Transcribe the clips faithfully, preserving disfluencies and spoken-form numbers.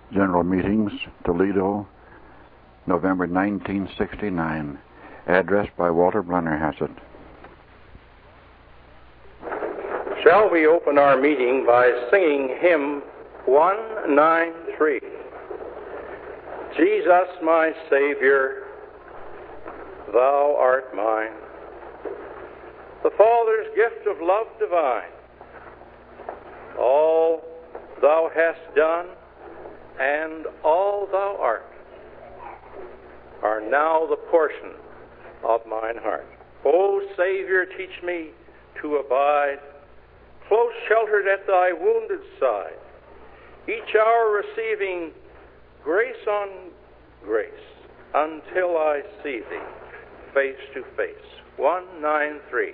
General Meetings, Toledo, November nineteen sixty-nine. Address by Walter Blennerhassett. Shall we open our meeting by singing hymn one ninety-three? Jesus, my Savior, thou art mine, the Father's gift of love divine. All thou hast done and all thou art are now the portion of mine heart. O Savior, teach me to abide close sheltered at thy wounded side, each hour receiving grace on grace until I see thee face to face. one ninety-three.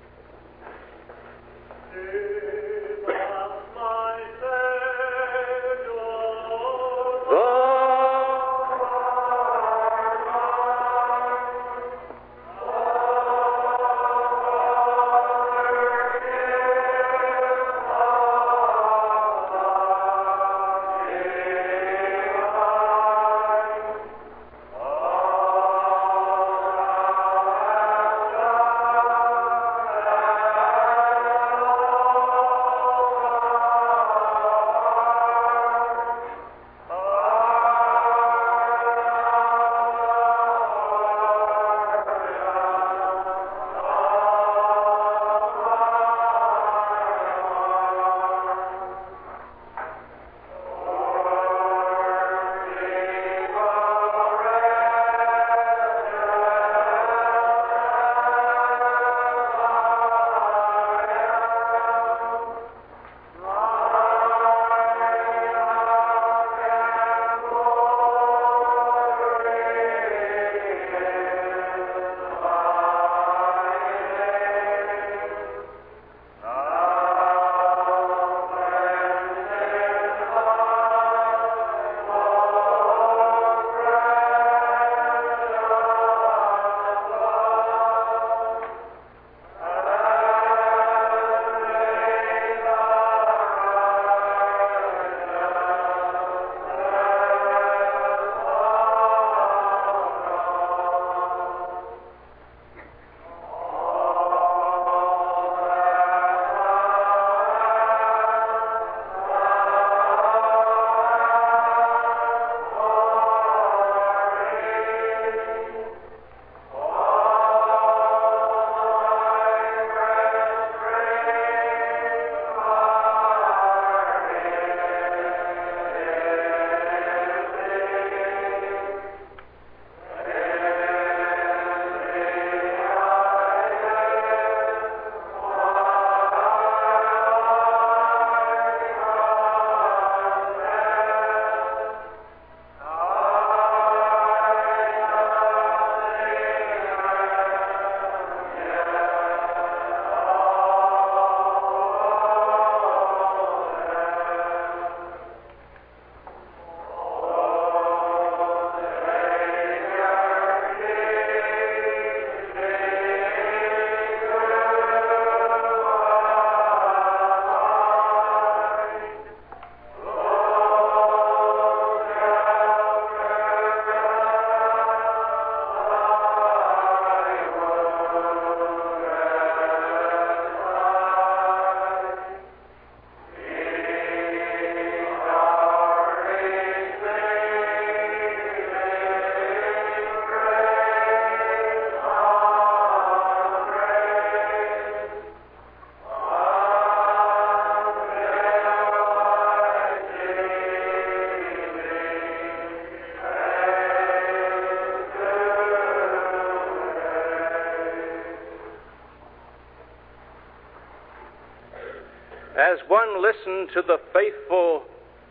As one listened to the faithful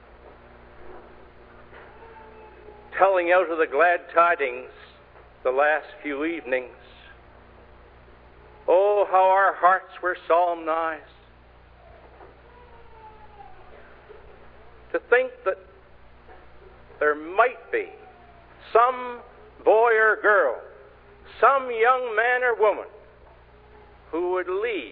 telling out of the glad tidings the last few evenings, oh, how our hearts were solemnized to think that there might be some boy or girl, some young man or woman who would leave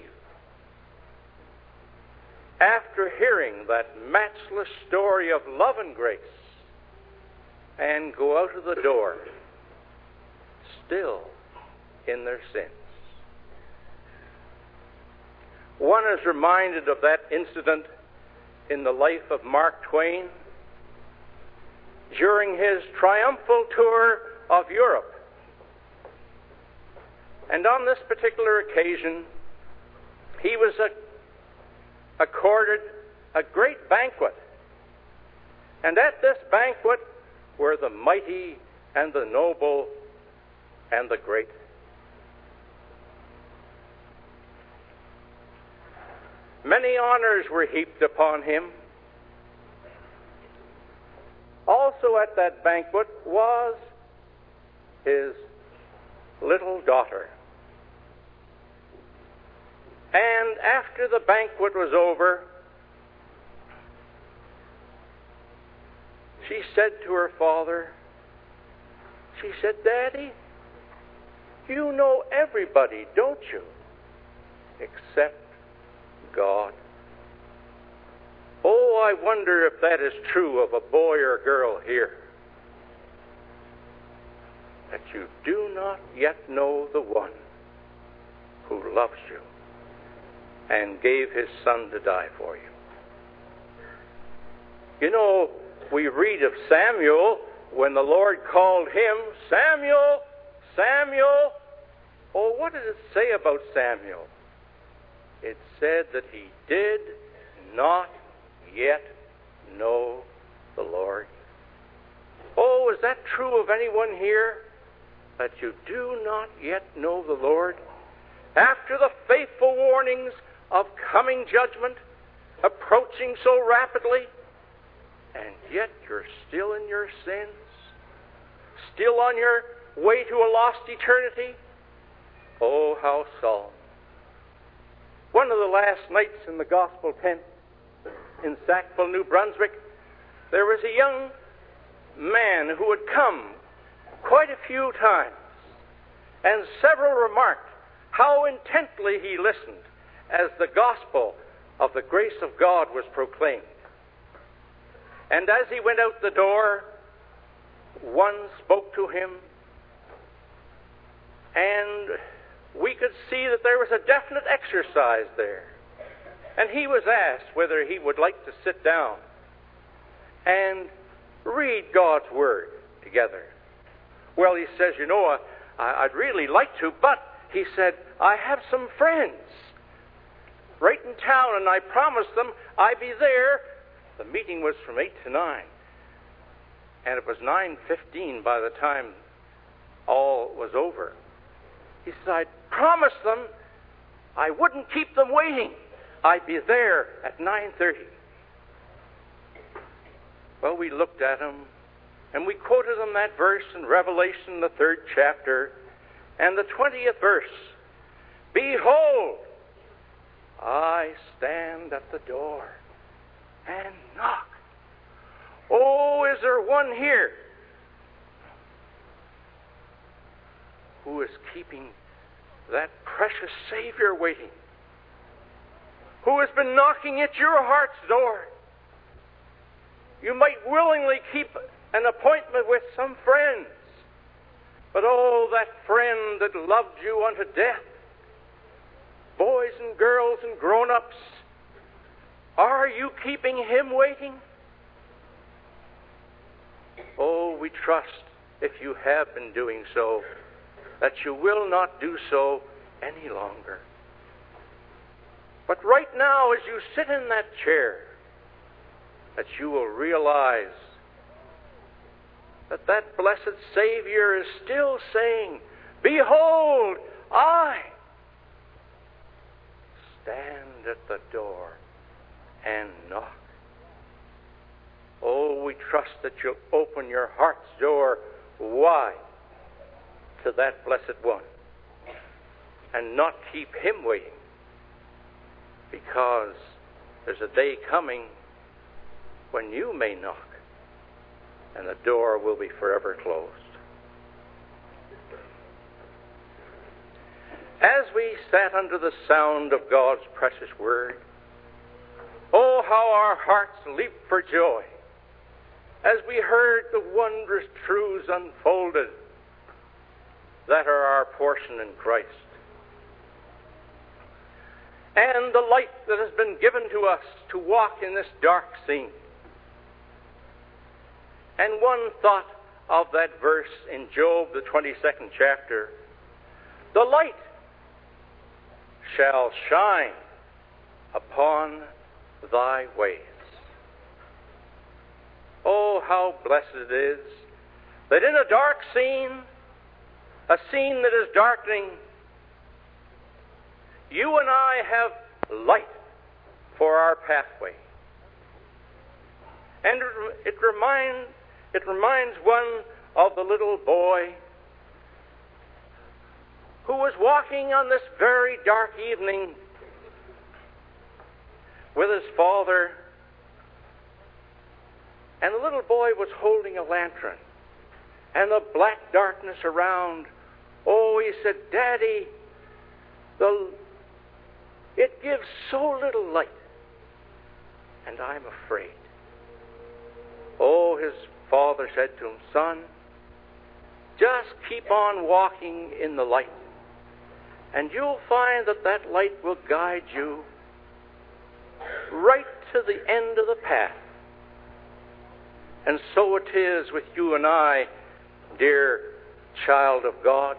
after hearing that matchless story of love and grace and go out of the door still in their sins. One is reminded of that incident in the life of Mark Twain during his triumphal tour of Europe. And on this particular occasion, he was a, accorded a great banquet. And at this banquet were the mighty and the noble and the great. Many honors were heaped upon him. Also at that banquet was his little daughter. And after the banquet was over, she said to her father, she said, "Daddy, you know everybody, don't you? Except God." Oh, I wonder if that is true of a boy or girl here. That you do not yet know the one who loves you and gave his son to die for you. You know, we read of Samuel when the Lord called him, "Samuel, Samuel." Oh, what did it say about Samuel? It said that he did not yet know the Lord. Oh, is that true of anyone here? That you do not yet know the Lord? After the faithful warnings of coming judgment approaching so rapidly, and yet you're still in your sins, still on your way to a lost eternity? Oh, how solemn. One of the last nights in the gospel tent in Sackville, New Brunswick, there was a young man who had come quite a few times, and several remarked how intently he listened as the gospel of the grace of God was proclaimed. And as he went out the door, one spoke to him, and we could see that there was a definite exercise there. And he was asked whether he would like to sit down and read God's Word together. Well, he says, you know, I, I'd really like to, but, he said, I have some friends right in town, and I promised them I'd be there. The meeting was from eight to nine, and it was nine fifteen by the time all was over. He said, I promised them I wouldn't keep them waiting. I'd be there at nine thirty. Well, we looked at him, and we quoted him that verse in Revelation, the third chapter, and the twentieth verse. Behold, I stand at the door and knock. Oh, is there one here who is keeping that precious Savior waiting? Who has been knocking at your heart's door? You might willingly keep an appointment with some friends, but oh, that friend that loved you unto death, boys and girls and grown-ups, are you keeping him waiting? Oh, we trust, if you have been doing so, that you will not do so any longer. But right now, as you sit in that chair, that you will realize that that blessed Savior is still saying, behold, I stand at the door and knock. Oh, we trust that you'll open your heart's door wide to that blessed one and not keep him waiting, because there's a day coming when you may knock and the door will be forever closed. As we sat under the sound of God's precious word, oh, how our hearts leaped for joy as we heard the wondrous truths unfolded that are our portion in Christ. And the light that has been given to us to walk in this dark scene. And one thought of that verse in Job, the twenty-second chapter, the light shall shine upon thy ways. Oh, how blessed it is that in a dark scene, a scene that is darkening, you and I have light for our pathway. And it, it, remind, it reminds one of the little boy who was walking on this very dark evening with his father. And the little boy was holding a lantern. And the black darkness around. Oh, he said, Daddy, the, it gives so little light. And I'm afraid. Oh, his father said to him, Son, just keep on walking in the light. And you'll find that that light will guide you right to the end of the path. And so it is with you and I, dear child of God.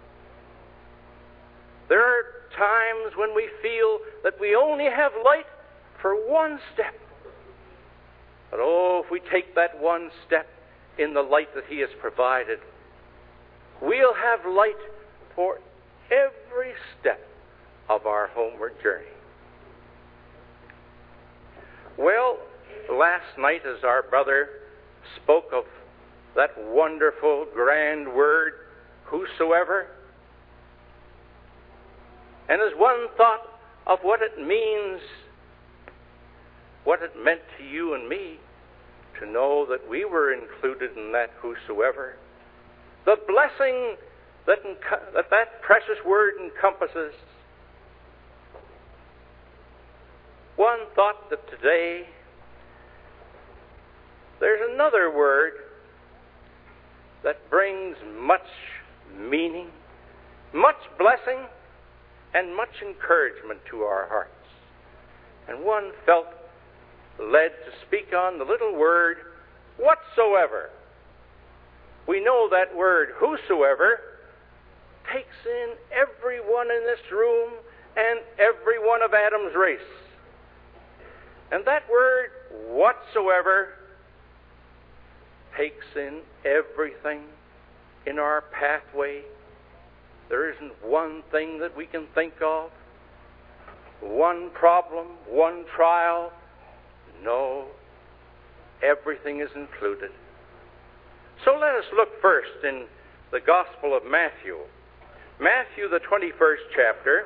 There are times when we feel that we only have light for one step. But oh, if we take that one step in the light that He has provided, we'll have light for every step of our homeward journey. Well, last night as our brother spoke of that wonderful, grand word, whosoever, and as one thought of what it means, what it meant to you and me to know that we were included in that whosoever, the blessing that enco- that, that precious word encompasses, one thought that today there's another word that brings much meaning, much blessing, and much encouragement to our hearts. And one felt led to speak on the little word, whatsoever. We know that word, whosoever, takes in everyone in this room and every one of Adam's race. And that word, whatsoever, takes in everything in our pathway. There isn't one thing that we can think of, one problem, one trial. No, everything is included. So let us look first in the Gospel of Matthew. Matthew, the twenty-first chapter.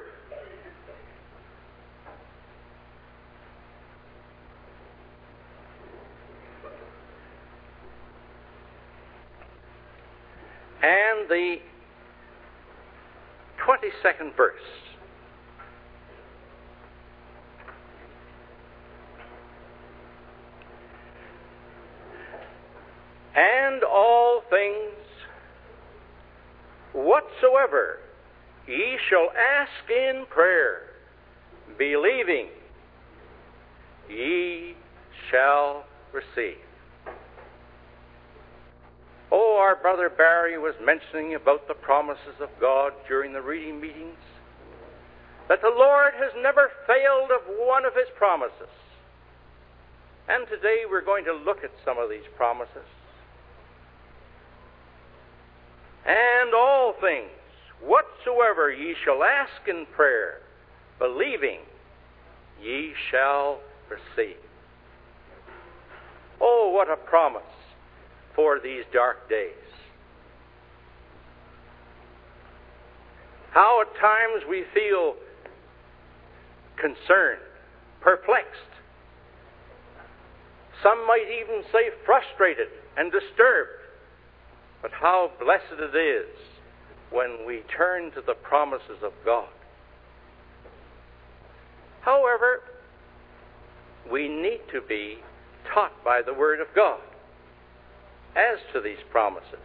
And the twenty-second verse. And all things whatsoever ye shall ask in prayer, believing, ye shall receive. Oh, our brother Barry was mentioning about the promises of God during the reading meetings, that the Lord has never failed of one of His promises. And today we're going to look at some of these promises. And all things, whatsoever ye shall ask in prayer, believing, ye shall receive. Oh, what a promise for these dark days. How at times we feel concerned, perplexed. Some might even say frustrated and disturbed. But how blessed it is when we turn to the promises of God. However, we need to be taught by the Word of God. as to these promises.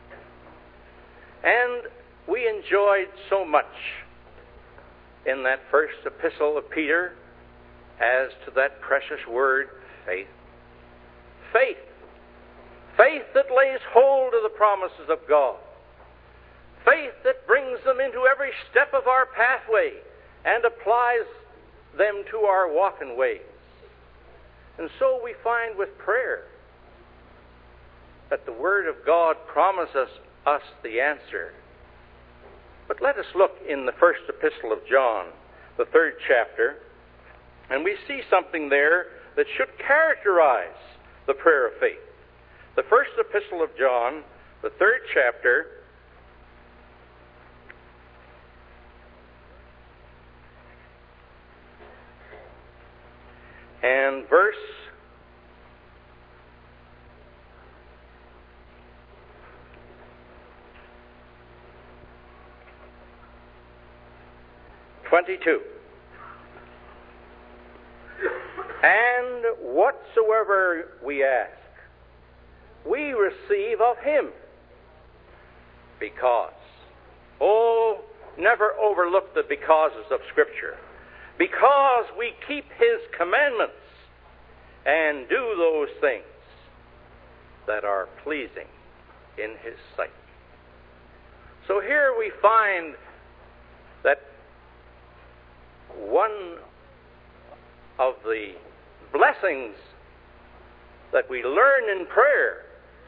And we enjoyed so much in that first epistle of Peter as to that precious word, faith. Faith. Faith that lays hold of the promises of God. Faith that brings them into every step of our pathway and applies them to our walking ways. And so we find with prayer that the Word of God promises us the answer. But let us look in the first epistle of John, the third chapter, and we see something there that should characterize the prayer of faith. The first epistle of John, the third chapter, and verse twenty-two. And whatsoever we ask, we receive of Him, because. Oh, never overlook the becauses of Scripture. Because we keep His commandments and do those things that are pleasing in His sight. So here we find that one of the blessings that we learn in prayer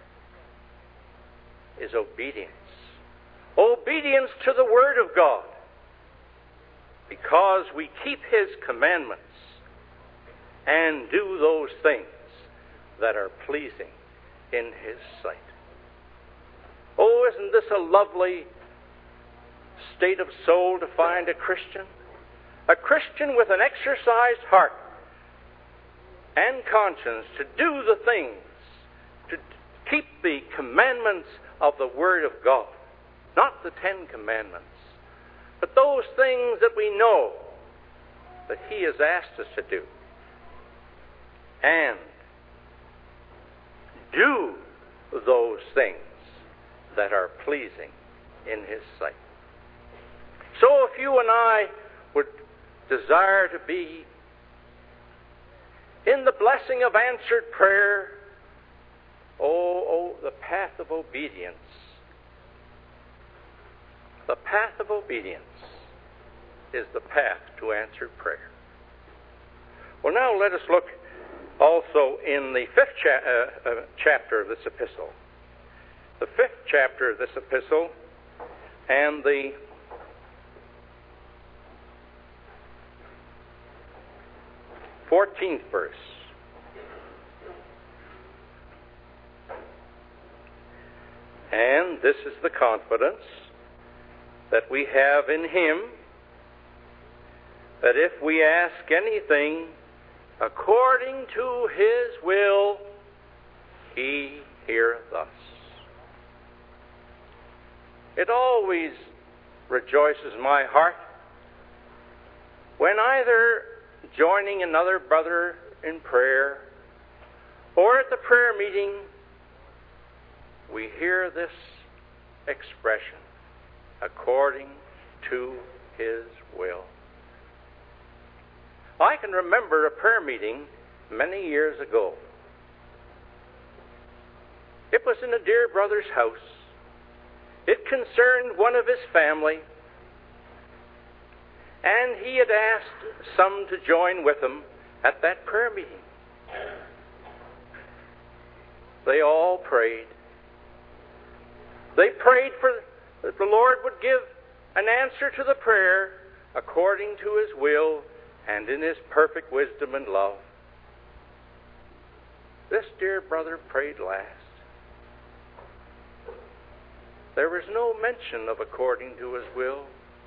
is obedience. Obedience to the Word of God, because we keep His commandments and do those things that are pleasing in His sight. Oh, isn't this a lovely state of soul to find a Christian? A Christian with an exercised heart and conscience to do the things, to keep the commandments of the Word of God. Not the Ten Commandments, but those things that we know that He has asked us to do. And do those things that are pleasing in His sight. So if you and I would desire to be in the blessing of answered prayer, oh, oh, the path of obedience. The path of obedience is the path to answered prayer. Well, now let us look also in the fifth cha- uh, uh, chapter of this epistle. The fifth chapter of this epistle and the fourteenth verse. And this is the confidence that we have in Him, that if we ask anything according to His will, He heareth us. It always rejoices my heart when either joining another brother in prayer or at the prayer meeting, we hear this expression, according to His will. I can remember a prayer meeting many years ago. It was in a dear brother's house. It concerned one of his family, and he had asked some to join with him at that prayer meeting. They all prayed. They prayed for that the Lord would give an answer to the prayer according to His will and in His perfect wisdom and love. This dear brother prayed last. There was no mention of according to His will,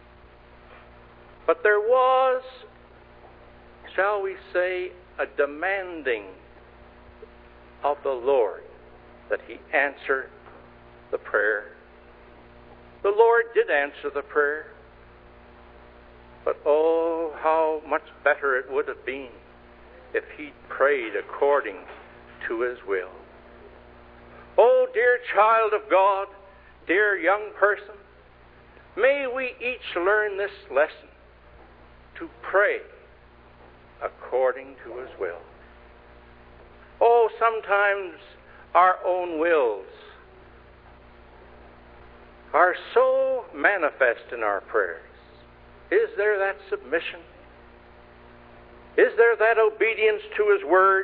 but there was, shall we say, a demanding of the Lord that He answer the prayer. The Lord did answer the prayer, but oh, how much better it would have been if He'd prayed according to His will. Oh, dear child of God, dear young person, may we each learn this lesson, to pray according to His will. Oh, sometimes our own wills are so manifest in our prayers. Is there that submission? Is there that obedience to His Word?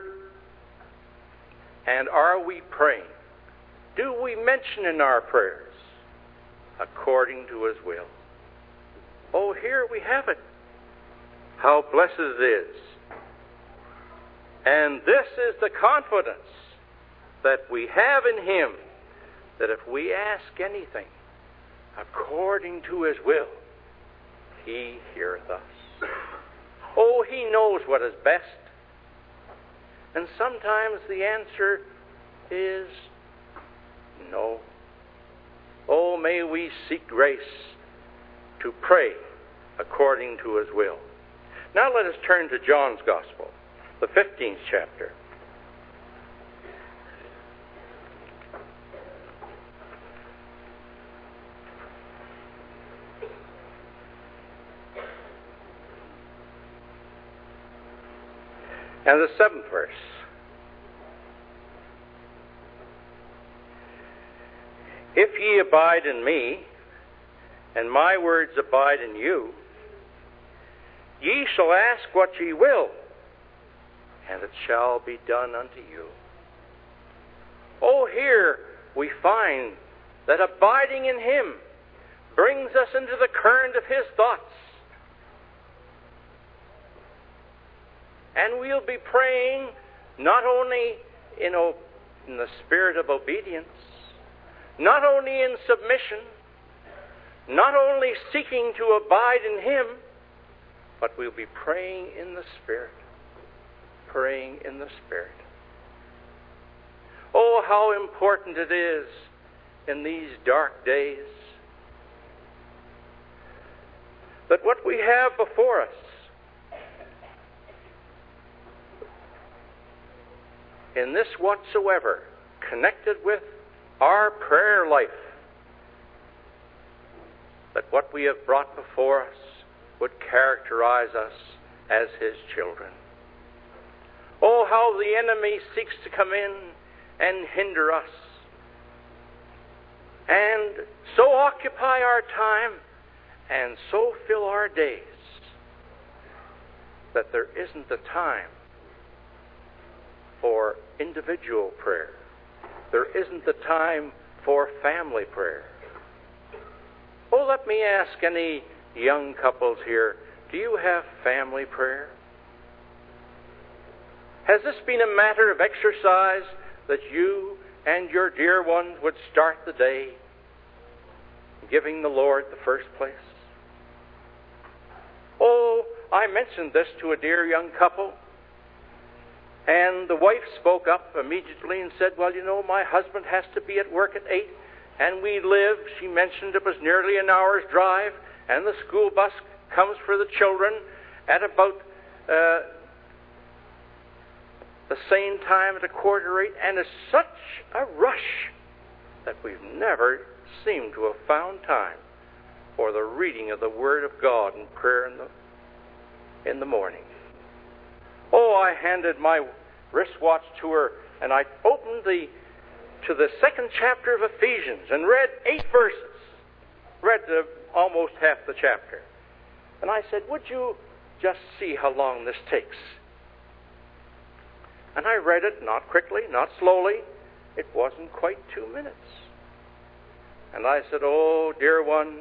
And are we praying? Do we mention in our prayers according to His will? Oh, here we have it. How blessed it is. And this is the confidence that we have in Him, that if we ask anything according to His will, He heareth us. Oh, He knows what is best. And sometimes the answer is no. Oh, may we seek grace to pray according to His will. Now let us turn to John's Gospel, the fifteenth chapter. And the seventh verse. If ye abide in me, and my words abide in you, ye shall ask what ye will, and it shall be done unto you. Oh, here we find that abiding in Him brings us into the current of His thoughts. And we'll be praying not only in, o- in the spirit of obedience, not only in submission, not only seeking to abide in Him, but we'll be praying in the Spirit. Praying in the Spirit. Oh, how important it is in these dark days that what we have before us in this whatsoever connected with our prayer life, that what we have brought before us would characterize us as His children. Oh, how the enemy seeks to come in and hinder us, and so occupy our time, and so fill our days, that there isn't the time for individual prayer. There isn't the time for family prayer. Oh, let me ask any young couples here, do you have family prayer? Has this been a matter of exercise that you and your dear ones would start the day giving the Lord the first place? Oh, I mentioned this to a dear young couple, and the wife spoke up immediately and said, well, you know, my husband has to be at work at eight, and we live, she mentioned it was nearly an hour's drive, and the school bus comes for the children at about uh, the same time at a quarter eight, and it's such a rush that we've never seemed to have found time for the reading of the Word of God and prayer in the, in the morning. Oh, I handed my wristwatch to her, and I opened the to the second chapter of Ephesians and read eight verses, read the, almost half the chapter. And I said, would you just see how long this takes? And I read it, not quickly, not slowly. It wasn't quite two minutes. And I said, oh, dear ones,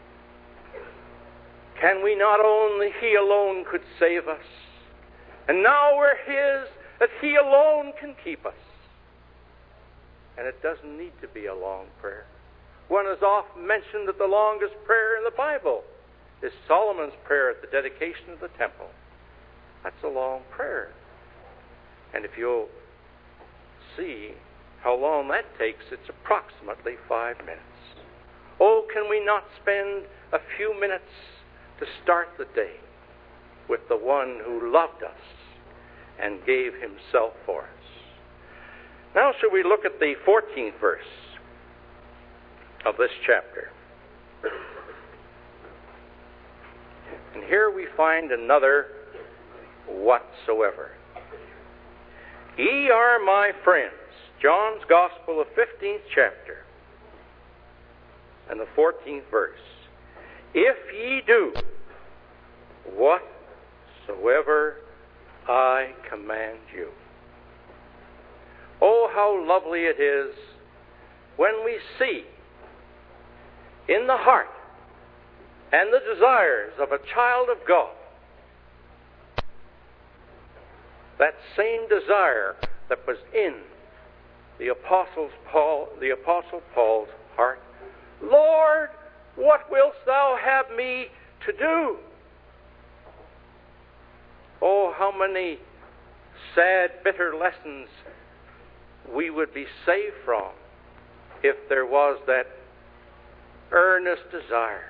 can we not only, He alone could save us, and now we're His, that He alone can keep us. And it doesn't need to be a long prayer. One has often mentioned that the longest prayer in the Bible is Solomon's prayer at the dedication of the temple. That's a long prayer. And if you'll see how long that takes, it's approximately five minutes. Oh, can we not spend a few minutes to start the day with the one who loved us and gave Himself for us? Now shall we look at the fourteenth verse of this chapter. And here we find another whatsoever. Ye are my friends. John's Gospel, the fifteenth chapter, and the fourteenth verse. If ye do whatsoever I command you. Oh, how lovely it is when we see in the heart and the desires of a child of God that same desire that was in the Apostles Paul, the Apostle Paul's heart. Lord, what wilt thou have me to do? Oh, how many sad, bitter lessons we would be saved from if there was that earnest desire.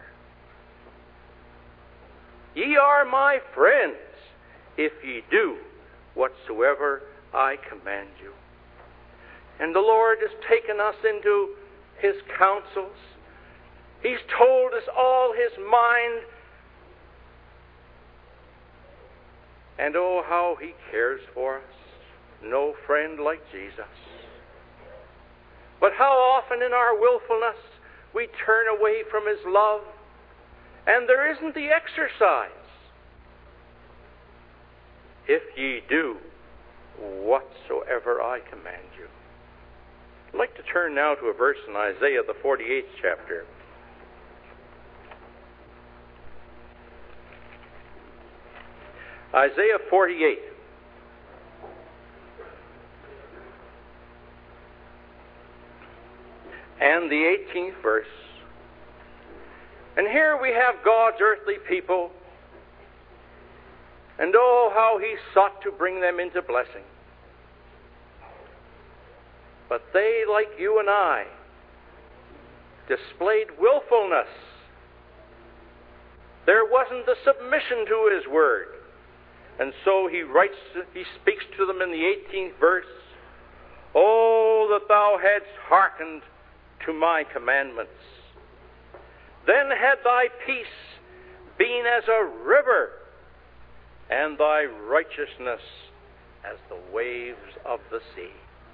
Ye are my friends if ye do whatsoever I command you. And the Lord has taken us into His counsels. He's told us all His mind. And oh, how He cares for us. No friend like Jesus. But how often in our willfulness we turn away from His love, and there isn't the exercise. If ye do whatsoever I command you. I'd like to turn now to a verse in Isaiah, the forty-eighth chapter. Isaiah forty-eight. And the eighteenth verse. And here we have God's earthly people. And oh, how He sought to bring them into blessing. But they, like you and I, displayed willfulness. There wasn't the submission to His word. And so He writes, He speaks to them in the eighteenth verse. Oh, that thou hadst hearkened to my commandments. Then had thy peace been as a river, and thy righteousness as the waves of the sea.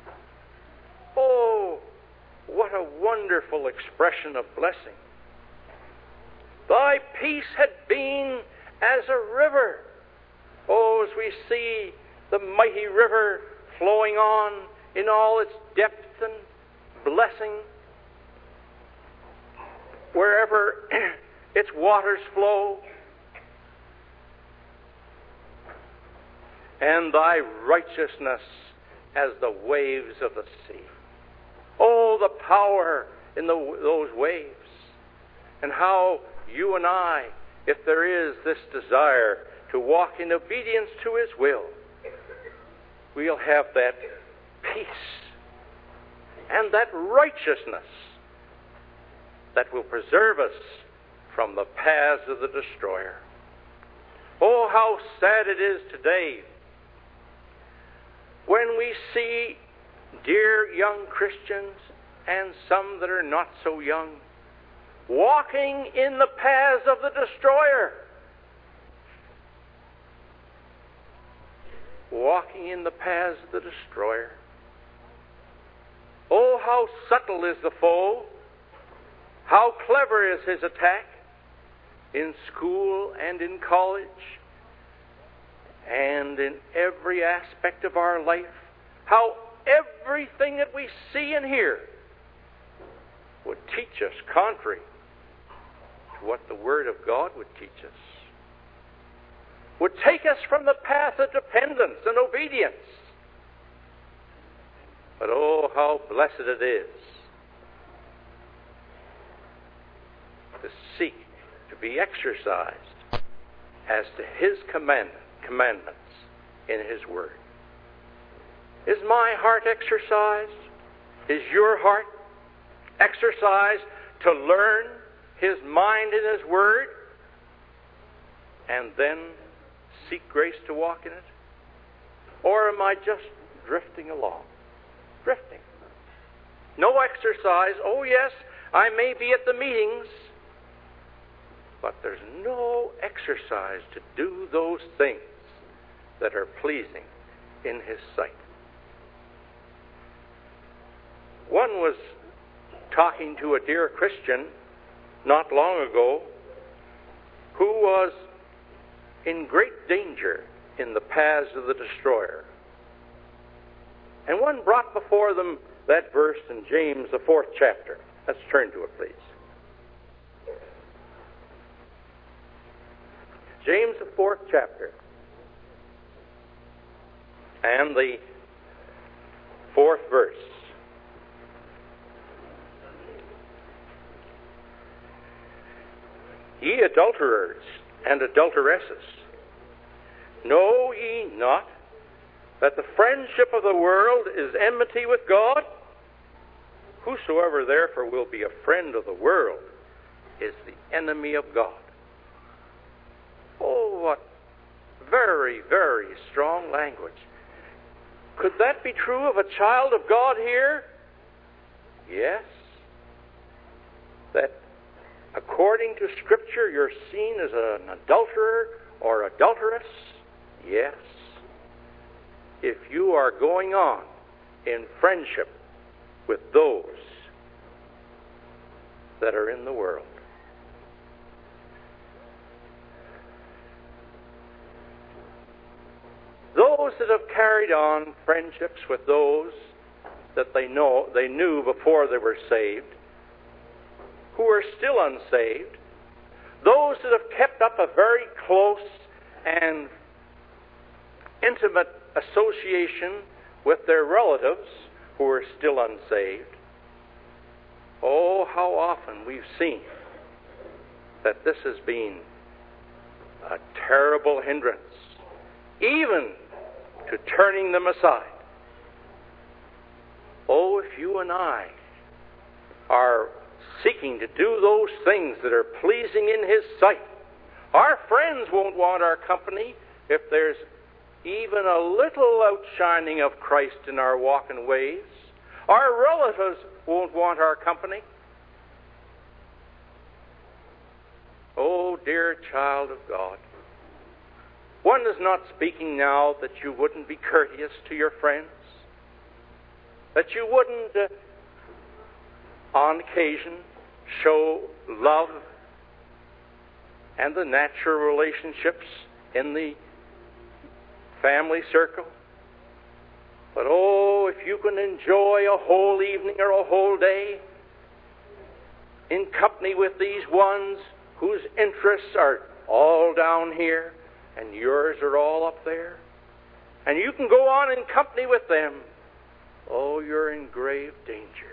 Oh, what a wonderful expression of blessing. Thy peace had been as a river. Oh, as we see the mighty river flowing on in all its depth and blessing, wherever its waters flow. And thy righteousness as the waves of the sea. Oh, the power in the, those waves. And how you and I, if there is this desire to walk in obedience to His will, we'll have that peace and that righteousness that will preserve us from the paths of the destroyer. Oh, how sad it is today when we see dear young Christians and some that are not so young walking in the paths of the destroyer. Walking in the paths of the destroyer. Oh, how subtle is the foe. How clever is his attack in school and in college and in every aspect of our life. How everything that we see and hear would teach us contrary to what the Word of God would teach us. Would take us from the path of dependence and obedience. But oh, how blessed it is to seek to be exercised as to His command, commandments in His Word. Is my heart exercised? Is your heart exercised to learn His mind in His Word and then seek grace to walk in it? Or am I just drifting along? drifting. No exercise. Oh, yes, I may be at the meetings, but there's no exercise to do those things that are pleasing in His sight. One was talking to a dear Christian not long ago who was in great danger in the paths of the destroyer. And one brought before them that verse in James, the fourth chapter. Let's turn to it, please. James, the fourth chapter, and the fourth verse. Ye adulterers and adulteresses, know ye not that the friendship of the world is enmity with God? Whosoever therefore will be a friend of the world is the enemy of God. Oh, what very, very strong language. Could that be true of a child of God here? Yes. That according to Scripture you're seen as an adulterer or adulteress? Yes. If you are going on in friendship with those that are in the world. Those that have carried on friendships with those that they know they knew before they were saved, who are still unsaved, those that have kept up a very close and intimate association with their relatives who are still unsaved. Oh, how often we've seen that this has been a terrible hindrance, even to turning them aside. Oh, if you and I are seeking to do those things that are pleasing in His sight, our friends won't want our company if there's even a little outshining of Christ in our walk and ways. Our relatives won't want our company. Oh, dear child of God, one is not speaking now that you wouldn't be courteous to your friends, that you wouldn't, uh, on occasion, show love and the natural relationships in the family circle. But oh, if you can enjoy a whole evening or a whole day in company with these ones whose interests are all down here and yours are all up there, and you can go on in company with them, oh, you're in grave danger.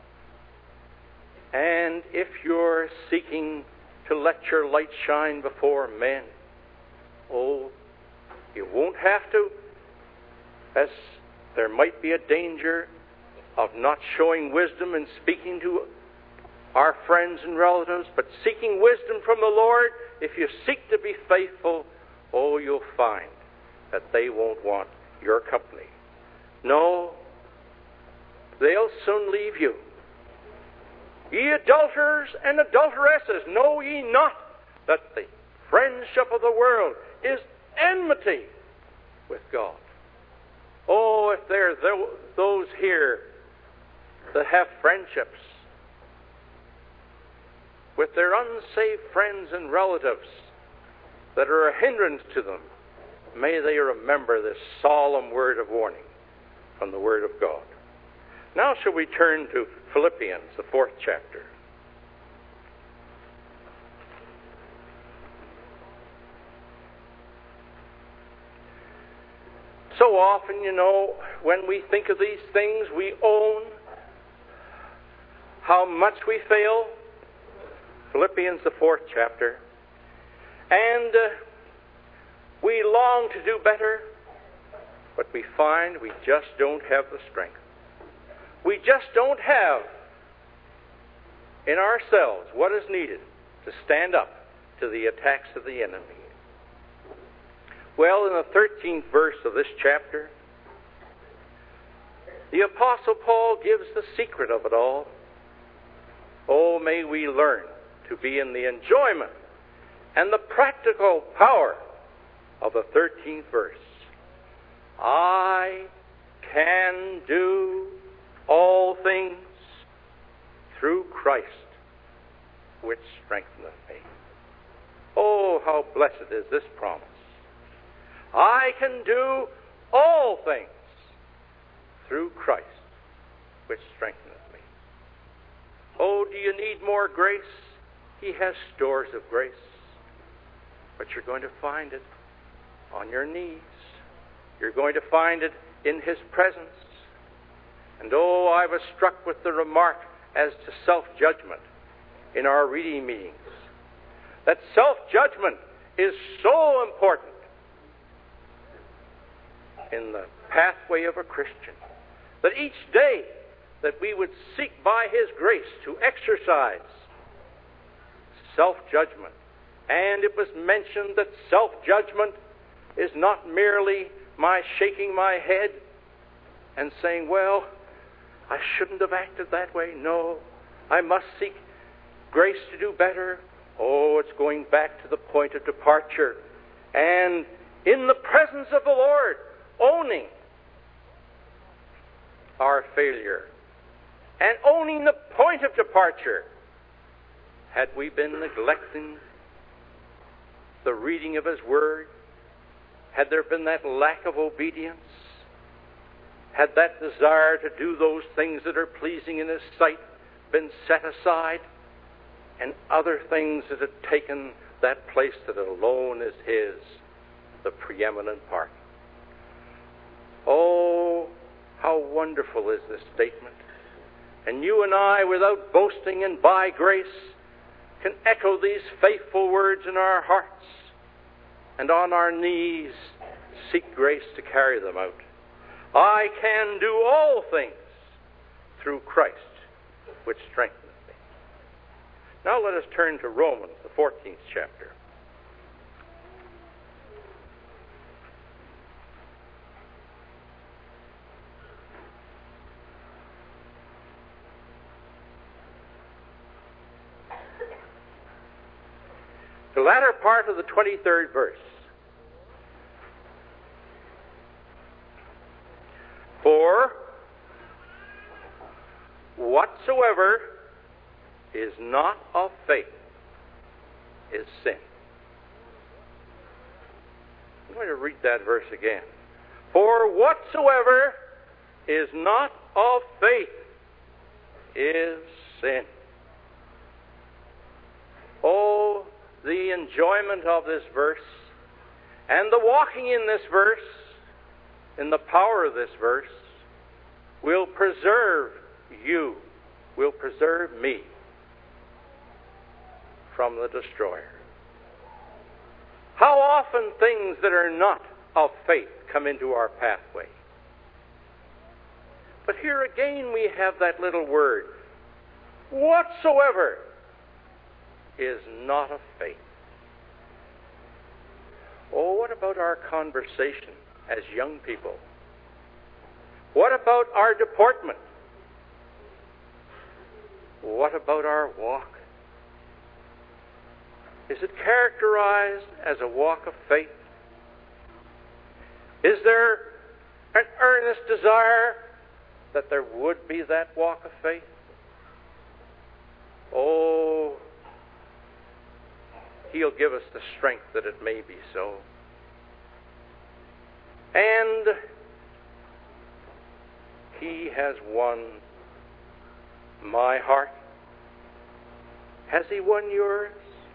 And if you're seeking to let your light shine before men, oh, you won't have to, as there might be a danger of not showing wisdom in speaking to our friends and relatives, but seeking wisdom from the Lord. If you seek to be faithful, oh, you'll find that they won't want your company. No, they'll soon leave you. Ye adulterers and adulteresses, know ye not that the friendship of the world is enmity with God? Oh, if there are those here that have friendships with their unsaved friends and relatives that are a hindrance to them, may they remember this solemn word of warning from the Word of God. Now shall we turn to Philippians, the fourth chapter. So often, you know, when we think of these things, we own how much we fail. Philippians, the fourth chapter. And uh, we long to do better, but we find we just don't have the strength. We just don't have in ourselves what is needed to stand up to the attacks of the enemy. Well, in the thirteenth verse of this chapter, The Apostle Paul gives the secret of it all. Oh, may we learn to be in the enjoyment and the practical power of the thirteenth verse. I can do all things through Christ, which strengtheneth me. Oh, how blessed is this promise. I can do all things through Christ, which strengtheneth me. Oh, do you need more grace? He has stores of grace. But you're going to find it on your knees. You're going to find it in His presence. And oh, I was struck with the remark as to self-judgment in our reading meetings. That self-judgment is so important in the pathway of a Christian. That each day that we would seek by His grace to exercise self-judgment. And it was mentioned that self-judgment is not merely my shaking my head and saying, well, I shouldn't have acted that way. No, I must seek grace to do better. Oh, it's going back to the point of departure. And in the presence of the Lord, owning our failure and owning the point of departure. Had we been neglecting the reading of His Word? Had there been that lack of obedience? Had that desire to do those things that are pleasing in His sight been set aside? And other things that had taken that place that alone is His, the preeminent part. Oh, how wonderful is this statement. And you and I, without boasting and by grace, can echo these faithful words in our hearts and on our knees seek grace to carry them out. I can do all things through Christ, which strengthens me. Now let us turn to Romans, the fourteenth chapter. The latter part of the twenty-third verse. For whatsoever is not of faith is sin. I'm going to read that verse again. For whatsoever is not of faith is sin. Oh, the enjoyment of this verse and the walking in this verse, in the power of this verse, will preserve you, will preserve me from the destroyer. How often things that are not of faith come into our pathway. But here again we have that little word, whatsoever is not of faith. Oh, what about our conversation as young people? What about our deportment? What about our walk? Is it characterized as a walk of faith? Is there an earnest desire that there would be that walk of faith? Oh, He'll give us the strength that it may be so. And He has won my heart. Has He won yours?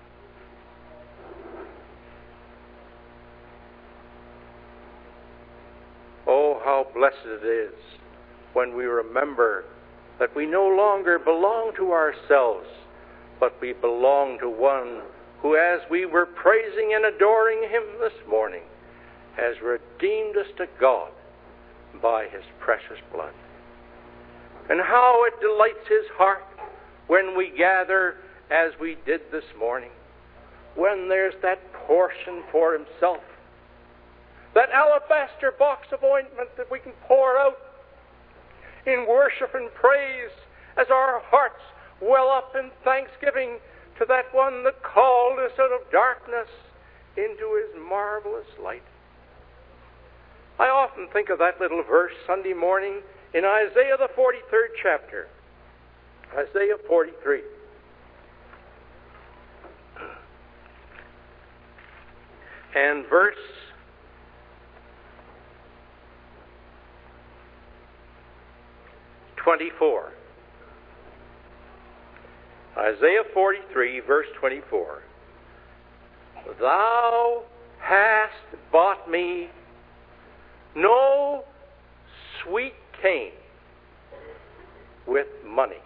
Oh, how blessed it is when we remember that we no longer belong to ourselves, but we belong to one who, as we were praising and adoring Him this morning, has redeemed us to God by His precious blood. And how it delights His heart when we gather as we did this morning, when there's that portion for Himself, that alabaster box of ointment that we can pour out, in worship and praise as our hearts well up in thanksgiving to that one that called us out of darkness into his marvelous light. I often think of that little verse Sunday morning in Isaiah the forty-third chapter. Isaiah forty-three. And verse twenty-four. Isaiah forty-three, verse twenty-four. Thou hast bought me no sweet cane with money.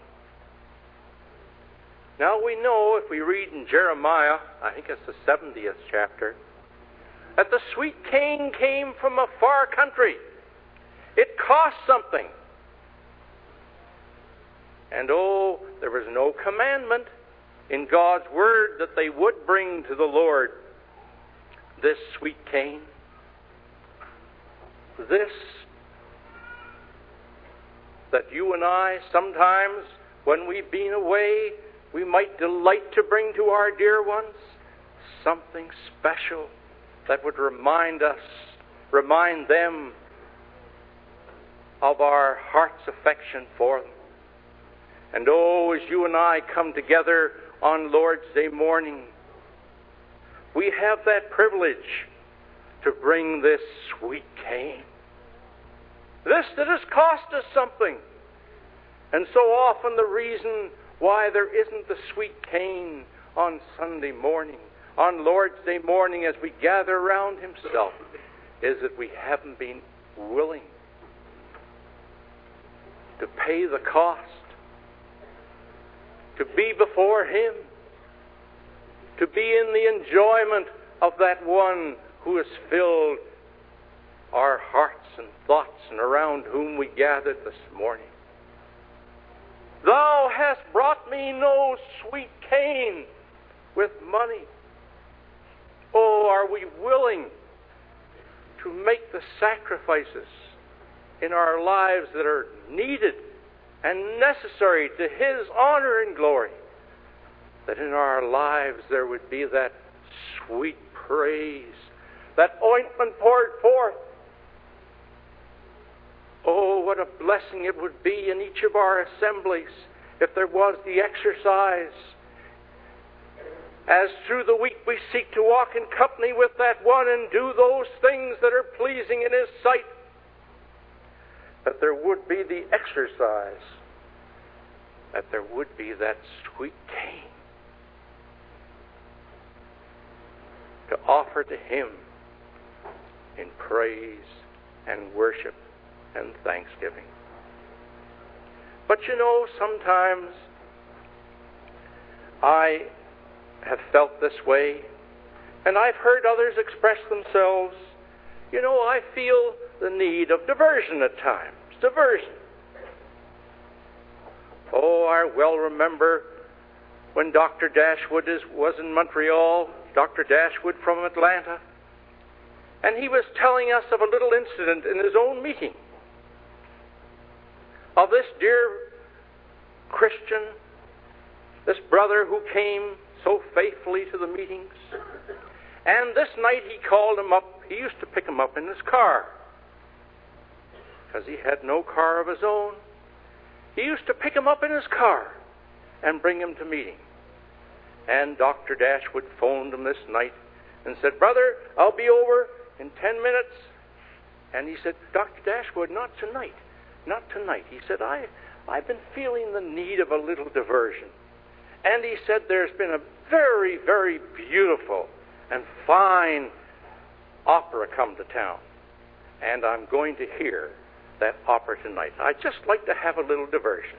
Now we know, if we read in Jeremiah, I think it's the seventieth chapter, that the sweet cane came from a far country. It cost something. And oh, there was no commandment in God's Word that they would bring to the Lord this sweet cane. This that you and I sometimes, when we've been away, we might delight to bring to our dear ones, something special that would remind us, remind them of our heart's affection for them. And oh, as you and I come together on Lord's Day morning, we have that privilege to bring this sweet cane. This that has cost us something. And so often the reason why there isn't the sweet cane on Sunday morning, on Lord's Day morning as we gather around himself, is that we haven't been willing to pay the cost, to be before him, to be in the enjoyment of that one who has filled our hearts and thoughts and around whom we gathered this morning. Thou hast brought me no sweet cane with money. Oh, are we willing to make the sacrifices in our lives that are needed and necessary to his honor and glory, that in our lives there would be that sweet praise, that ointment poured forth. Oh, what a blessing it would be in each of our assemblies if there was the exercise, as through the week we seek to walk in company with that one and do those things that are pleasing in his sight, that there would be the exercise, that there would be that sweet cane to offer to him in praise and worship and thanksgiving. But you know, sometimes I have felt this way, and I've heard others express themselves. You know, I feel the need of diversion at times. Diversion. Oh, I well remember when Doctor Dashwood is, was in Montreal, Doctor Dashwood from Atlanta, and he was telling us of a little incident in his own meeting of this dear Christian, this brother who came so faithfully to the meetings. And this night he called him up. He used to pick him up in his car, because he had no car of his own. He used to pick him up in his car and bring him to meeting. And Doctor Dashwood phoned him this night and said, "Brother, I'll be over in ten minutes. And he said, "Doctor Dashwood, not tonight. Not tonight." He said, I, I've been feeling the need of a little diversion. And he said, "There's been a very, very beautiful and fine opera come to town. And I'm going to hear that opera tonight. I'd just like to have a little diversion."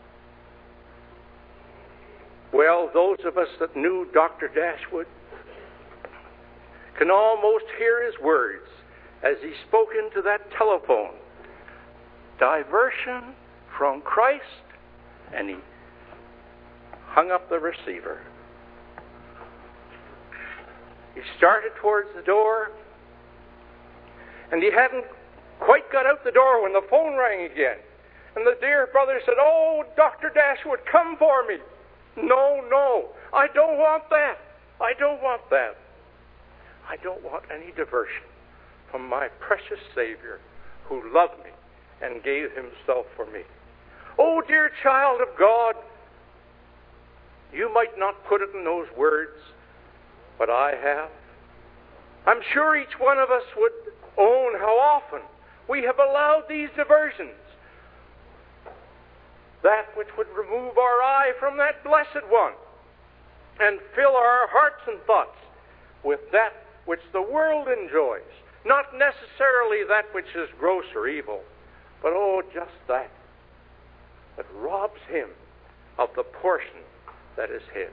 Well, those of us that knew Doctor Dashwood can almost hear his words as he spoke into that telephone. Diversion from Christ. And he hung up the receiver. He started towards the door, and he hadn't quite got out the door when the phone rang again. And the dear brother said, "Oh, Doctor Dashwood, come for me." No, no, I don't want that. I don't want that. I don't want any diversion from my precious Savior who loved me and gave himself for me. Oh, dear child of God, you might not put it in those words, but I have. I'm sure each one of us would own how often we have allowed these diversions, that which would remove our eye from that blessed one and fill our hearts and thoughts with that which the world enjoys. Not necessarily that which is gross or evil, but oh, just that that robs him of the portion that is his.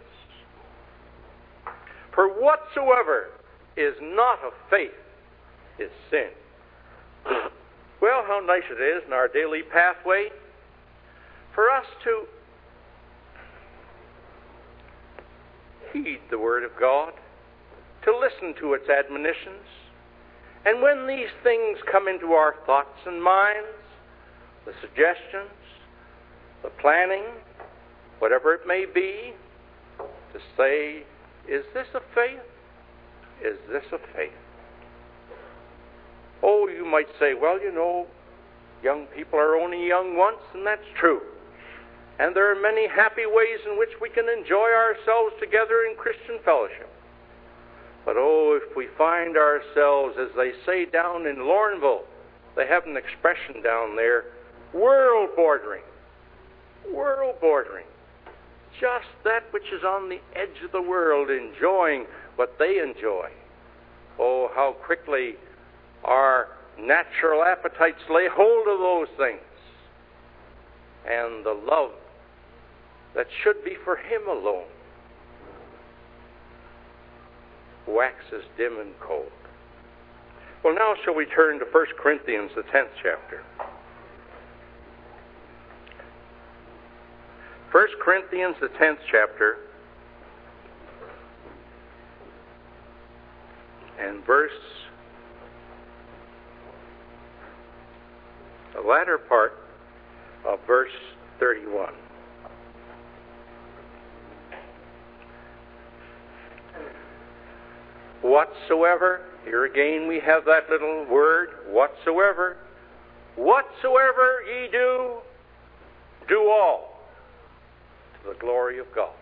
For whatsoever is not of faith is sin. Well, how nice it is in our daily pathway for us to heed the Word of God, to listen to its admonitions. And when these things come into our thoughts and minds, the suggestions, the planning, whatever it may be, to say, is this a faith? Is this a faith? Oh, you might say, well, you know, young people are only young once, and that's true. And there are many happy ways in which we can enjoy ourselves together in Christian fellowship. But oh, if we find ourselves, as they say down in Lorneville, they have an expression down there, world bordering. World bordering. Just that which is on the edge of the world, enjoying what they enjoy. Oh, how quickly our natural appetites lay hold of those things. And the love that should be for him alone waxes dim and cold. Well, now shall we turn to First Corinthians, the tenth chapter. First Corinthians, the tenth chapter, and verse, the latter part of verse thirty-one. Whatsoever, here again we have that little word, whatsoever. Whatsoever ye do, do all to the glory of God.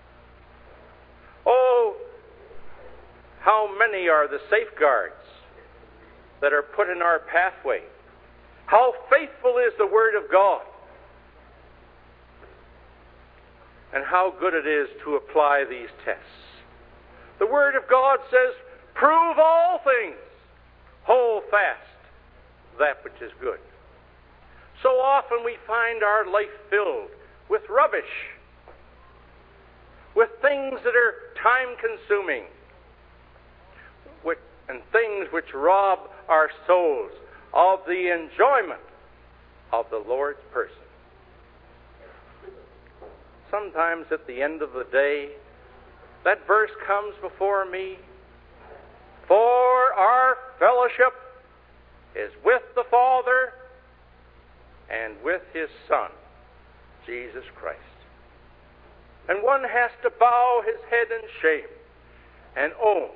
Oh, how many are the safeguards that are put in our pathway. How faithful is the Word of God. And how good it is to apply these tests. The Word of God says, prove all things, hold fast that which is good. So often we find our life filled with rubbish, with things that are time-consuming, and things which rob our souls of the enjoyment of the Lord's person. Sometimes at the end of the day, that verse comes before me, for our fellowship is with the Father and with His Son, Jesus Christ. And one has to bow his head in shame and own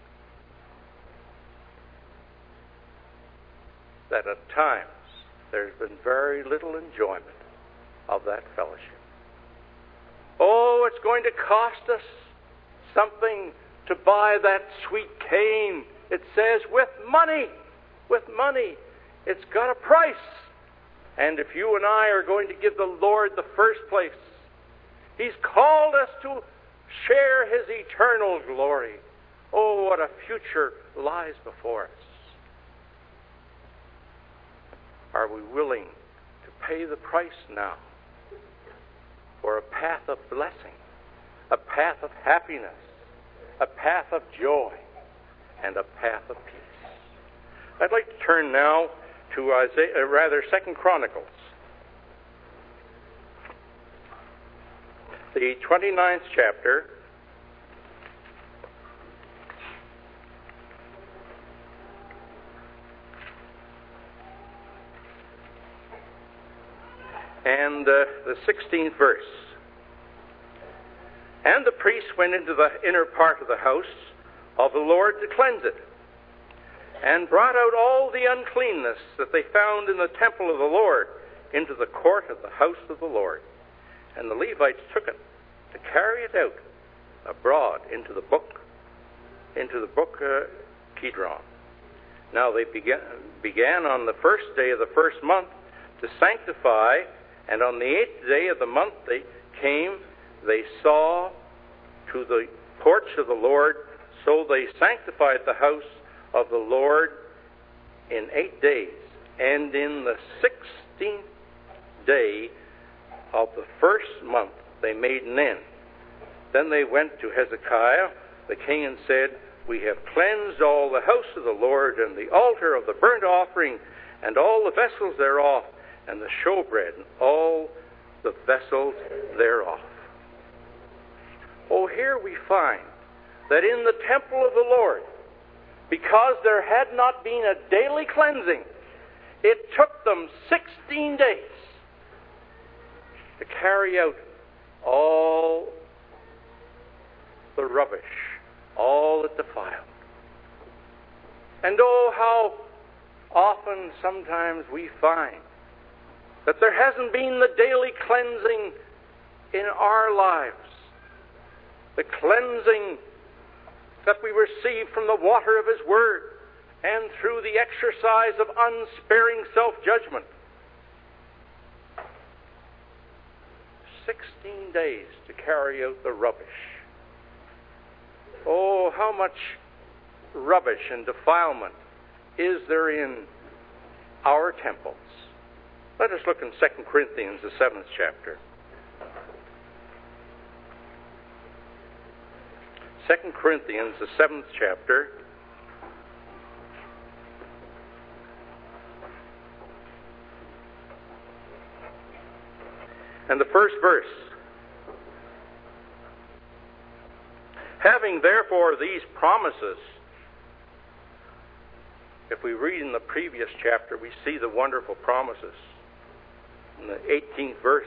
that at times there's been very little enjoyment of that fellowship. Oh, it's going to cost us something to buy that sweet cane. It says, with money, with money. It's got a price. And if you and I are going to give the Lord the first place, He's called us to share His eternal glory. Oh, what a future lies before us. Are we willing to pay the price now for a path of blessing, a path of happiness, a path of joy, and a path of peace? I'd like to turn now to Isaiah, uh, rather Second Chronicles, the twenty-ninth chapter. and uh, the sixteenth verse. And the priest went into the inner part of the house of the Lord to cleanse it, and brought out all the uncleanness that they found in the temple of the Lord into the court of the house of the Lord. And the Levites took it to carry it out abroad into the book, into the book uh, Kidron. Now they began, began on the first day of the first month to sanctify, and on the eighth day of the month they came, they saw to the porch of the Lord. So they sanctified the house of the Lord in eight days. And in the sixteenth day of the first month they made an end. Then they went to Hezekiah the king and said, We have cleansed all the house of the Lord, and the altar of the burnt offering, and all the vessels thereof, and the showbread, and all the vessels thereof. Oh, here we find that in the temple of the Lord, because there had not been a daily cleansing, it took them sixteen days to carry out all the rubbish, all that defiled. And oh, how often sometimes we find that there hasn't been the daily cleansing in our lives, the cleansing that we receive from the water of His Word and through the exercise of unsparing self-judgment. Sixteen days to carry out the rubbish. Oh, how much rubbish and defilement is there in our temples? Let us look in Second Corinthians, the seventh chapter. Second Corinthians, the seventh chapter. And the first verse. Having therefore these promises, if we read in the previous chapter, we see the wonderful promises. In the eighteenth verse.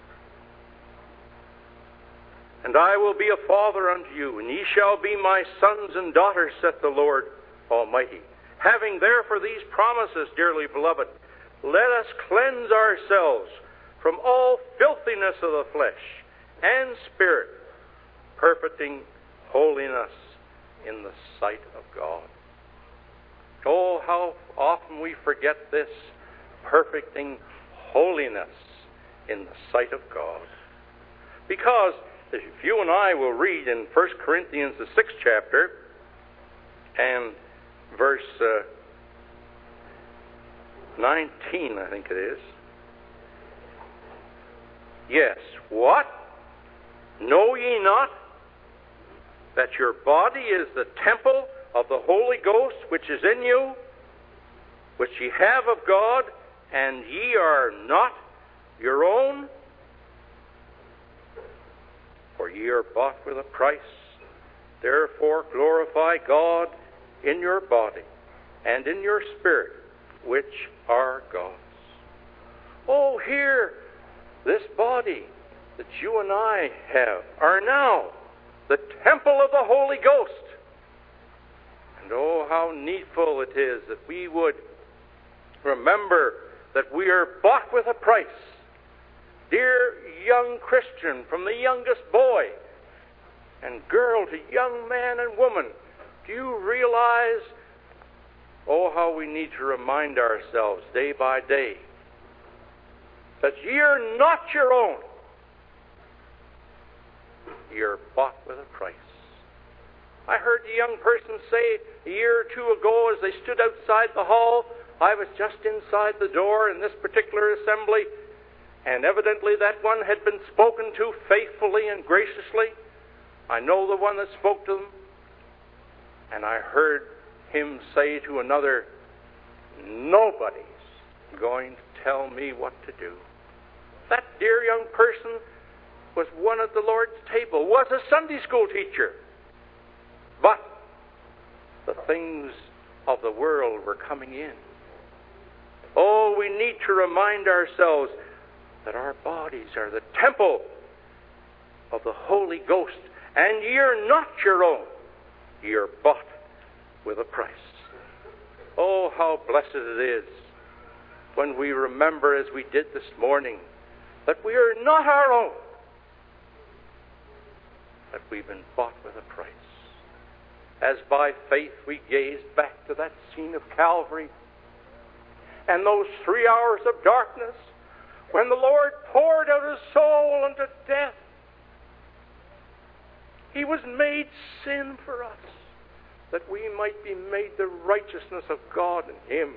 And I will be a father unto you, and ye shall be my sons and daughters, saith the Lord Almighty. Having therefore these promises, dearly beloved, let us cleanse ourselves from all filthiness of the flesh and spirit, perfecting holiness in the sight of God. Oh, how often we forget this, perfecting holiness in the sight of God. Because if you and I will read in First Corinthians, the sixth chapter, and verse uh, nineteen, I think it is. Yes, what? Know ye not that your body is the temple of the Holy Ghost which is in you, which ye have of God, and ye are not your own? For ye are bought with a price. Therefore glorify God in your body and in your spirit, which are God's. Oh, here, this body that you and I have are now the temple of the Holy Ghost. And oh, how needful it is that we would remember that we are bought with a price. Dear young Christian, from the youngest boy and girl to young man and woman, do you realize, oh, how we need to remind ourselves day by day that ye are not your own. You're bought with a price. I heard a young person say a year or two ago as they stood outside the hall, I was just inside the door in this particular assembly, and evidently that one had been spoken to faithfully and graciously. I know the one that spoke to them. And I heard him say to another, nobody's going to tell me what to do. That dear young person was one at the Lord's table, was a Sunday school teacher. But the things of the world were coming in. Oh, we need to remind ourselves that our bodies are the temple of the Holy Ghost, and ye are not your own. Ye are bought with a price. Oh, how blessed it is when we remember, as we did this morning, that we are not our own, that we've been bought with a price. As by faith we gaze back to that scene of Calvary and those three hours of darkness when the Lord poured out His soul unto death. He was made sin for us, that we might be made the righteousness of God in Him.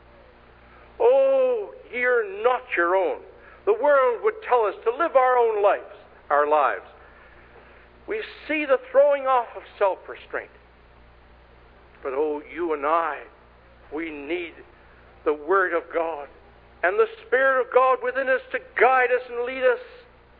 Oh, ye are not your own. The world would tell us to live our own lives, our lives. We see the throwing off of self-restraint. But oh, you and I, we need the Word of God and the Spirit of God within us to guide us and lead us.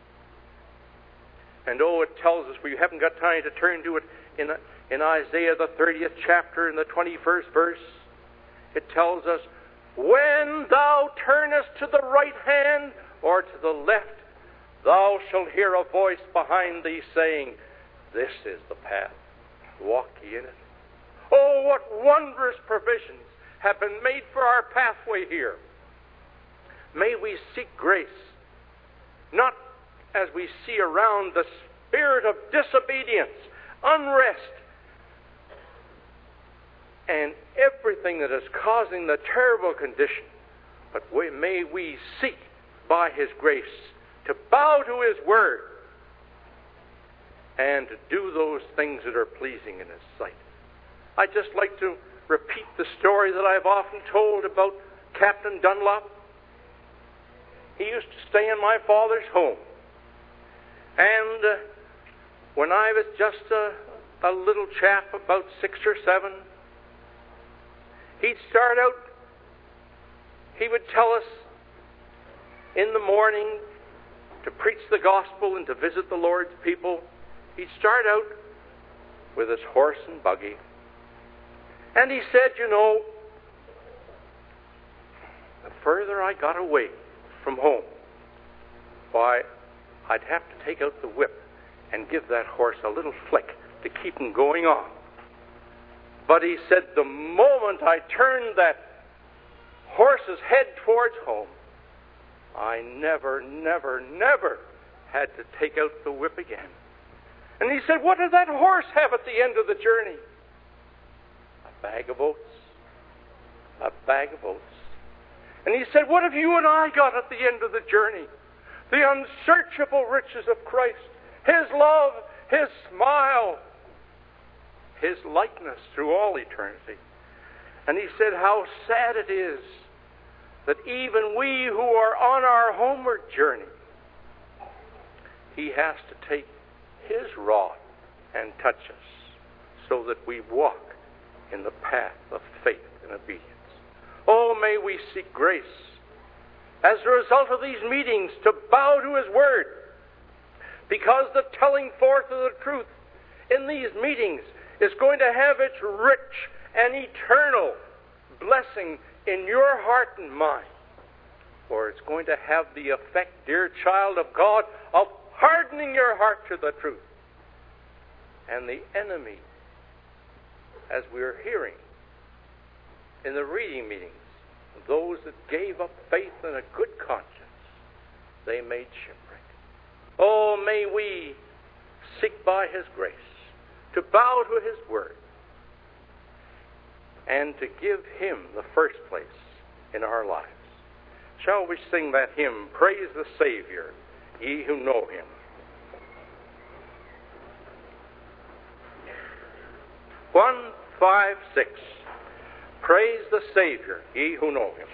And oh, it tells us, we haven't got time to turn to it, in, in Isaiah the thirtieth chapter, in the twenty-first verse, it tells us, when thou turnest to the right hand or to the left, thou shalt hear a voice behind thee saying, this is the path, walk ye in it. Oh, what wondrous provisions have been made for our pathway here. May we seek grace, not as we see around the spirit of disobedience, unrest, and everything that is causing the terrible condition, but we, may we seek by His grace to bow to His Word and to do those things that are pleasing in His sight. I'd just like to repeat the story that I've often told about Captain Dunlop. He used to stay in my father's home. And uh, when I was just a, a little chap, about six or seven, he'd start out, he would tell us in the morning to preach the gospel and to visit the Lord's people. He'd start out with his horse and buggy. And he said, you know, the further I got away from home, why, I'd have to take out the whip and give that horse a little flick to keep him going on. But he said, the moment I turned that horse's head towards home, I never, never, never had to take out the whip again. And he said, what did that horse have at the end of the journey? A bag of oats. A bag of oats. And he said, what have you and I got at the end of the journey? The unsearchable riches of Christ, His love, His smile, His likeness through all eternity. And he said, how sad it is that even we who are on our homeward journey, He has to take His rod and touch us so that we walk in the path of faith and obedience. Oh, may we seek grace as a result of these meetings to bow to His Word, because the telling forth of the truth in these meetings is going to have its rich and eternal blessing in your heart and mind. For it's going to have the effect, dear child of God, of hardening your heart to the truth. And the enemy, as we're hearing in the reading meetings, those that gave up faith and a good conscience, they made shipwreck. Oh, may we seek by His grace to bow to His Word and to give Him the first place in our lives. Shall we sing that hymn, Praise the Savior, ye who know Him? One, five, six. Praise the Savior, ye who know Him.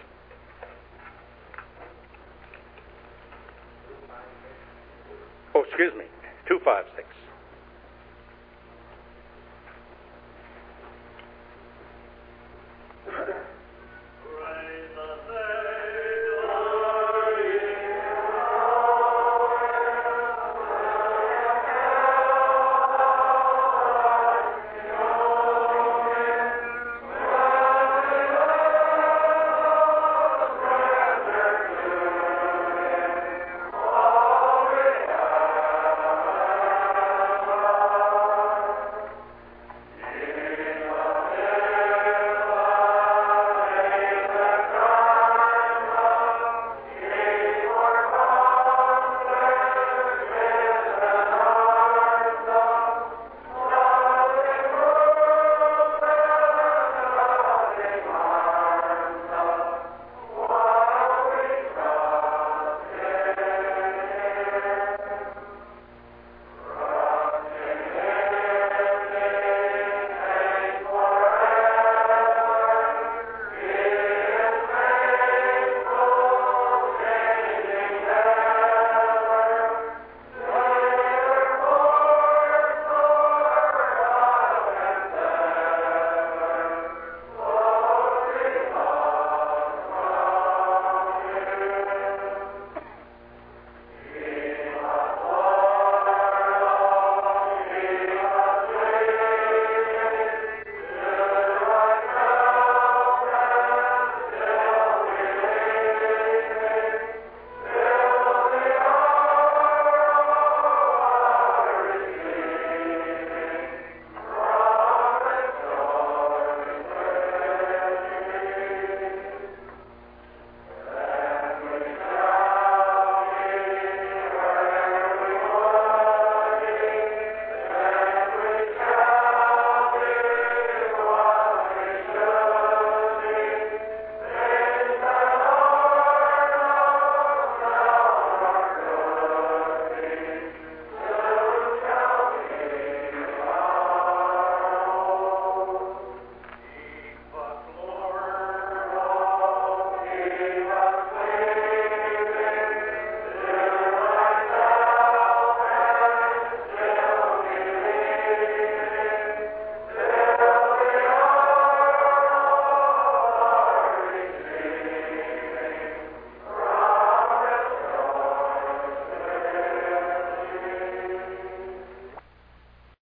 Oh, excuse me. Two, five, six.